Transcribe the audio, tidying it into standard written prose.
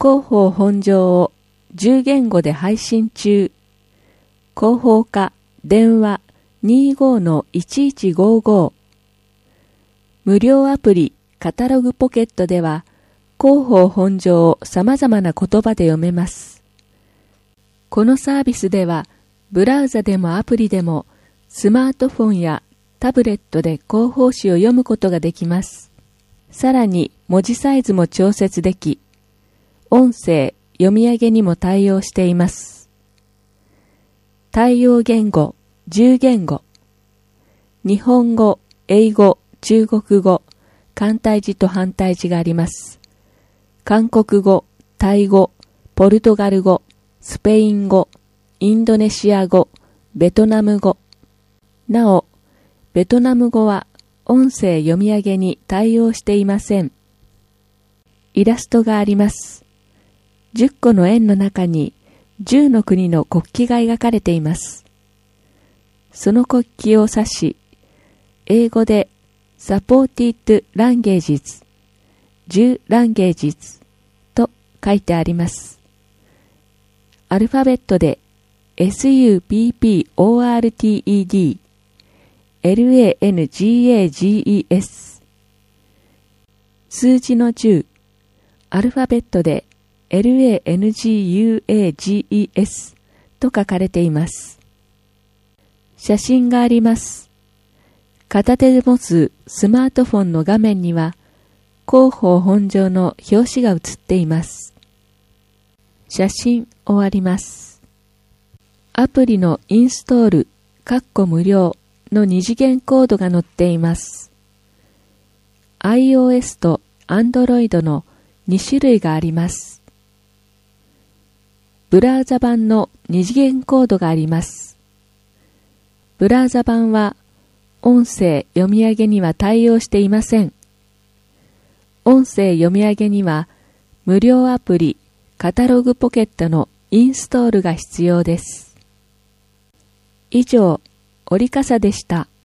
広報本上を10言語で配信中。広報課電話 25-1155。無料アプリカタログポケットでは広報本上を様々な言葉で読めます。このサービスではブラウザでもアプリでもスマートフォンやタブレットで広報誌を読むことができます。さらに文字サイズも調節でき、音声、読み上げにも対応しています。対応言語、10言語。日本語、英語、中国語、簡体字と繁体字があります。韓国語、タイ語、ポルトガル語、スペイン語、インドネシア語、ベトナム語。なお、ベトナム語は音声読み上げに対応していません。イラストがあります。10個の円の中に10の国の国旗が描かれています。その国旗を指し、英語で Supported Languages 10 Languages と書いてあります。アルファベットで SUPPORTED LANGAGES 数字の10、アルファベットで LANGUAGES と書かれています。写真があります。片手で持つスマートフォンの画面には広報本上の表紙が写っています。写真終わります。アプリのインストール、無料の2次元コードが載っています。iOS と Android の2種類があります。ブラウザ版の2次元コードがあります。ブラウザ版は音声読み上げには対応していません。音声読み上げには無料アプリカタログポケットのインストールが必要です。以上、折笠でした。